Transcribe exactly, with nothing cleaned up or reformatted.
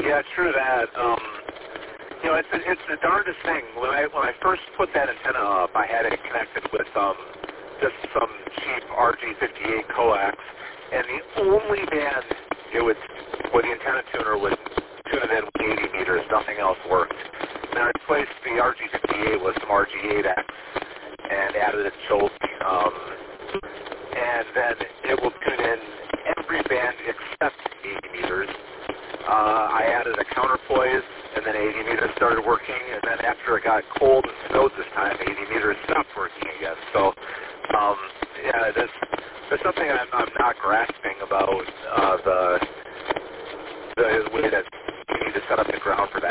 Yeah, true that. Um, you know, it's it's the darndest thing. When I when I first put that antenna up, I had it connected with um, just some cheap R G fifty-eight coax, and the only band it would where the antenna tuner would tune it in with eighty meters, nothing else worked. And I replaced the R G fifty-eight with some R G eight X and added a choke, um, and then it will tune in every band except eighty meters. Uh, I added a counterpoise, and then eighty meters started working, and then after it got cold and snowed this time, eighty meters stopped working again. So, um, yeah, there's, there's something I'm, I'm not grasping about uh, the, the way that you need to set up the ground for that